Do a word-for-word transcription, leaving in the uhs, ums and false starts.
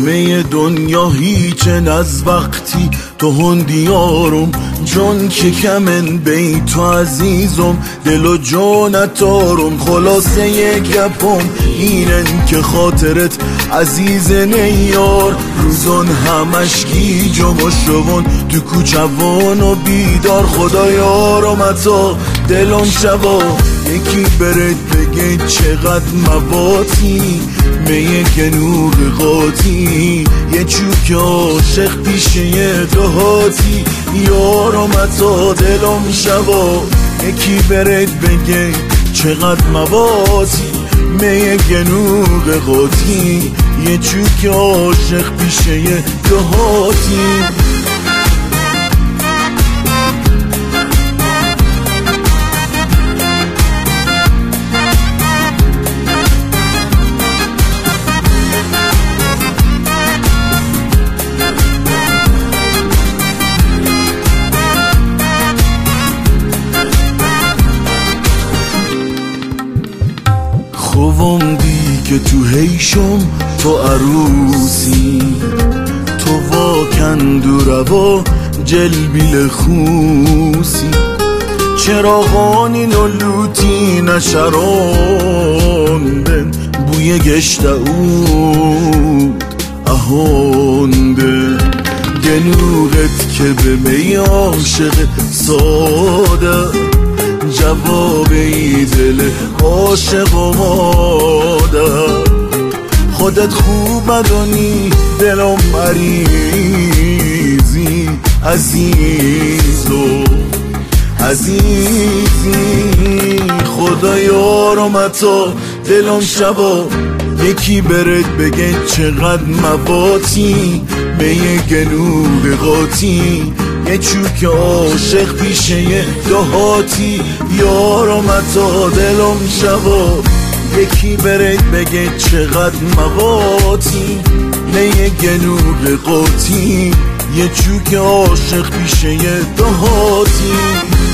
همه دنیا هیچن از وقتی تو هندیارم جون که کمن بی تو عزیزم دل و جونتارم خلاصه یک گپم اینن که خاطرت عزیز نیار روزان همش گیجم و شون تو کوچوان و بیدار خدایارم اتا دلم شبا یکی برد بگه چقدر مواتی میه گنوق قاطی یه چوک عاشق پیشه دهاتی یارم اتا دلم شبا یکی برد بگه چقدر مواتی میه گنوق قاطی یه چوک عاشق پیشه دهاتی خوام دی که تو هیشم تو عروسی تو واکند و روا جلبیل خوسی چراغانی نلوتی نشراندن بوی گشت اود اهانده گنوغت که به می عاشق ساده جواب ای دل عاشق و مادر خودت خوب مدانی دلم مریضی عزیزو عزیزی خدا یارم اتا دلم شبا یکی برد بگه چقدر مواتی میه گنوق قاطی یه چوک عاشق پیشه دهاتی یارم اتا دلم شبا یکی برد بگه چقدر مواتی میه گنوق قاطی یه چوک عاشق پیشه دهاتی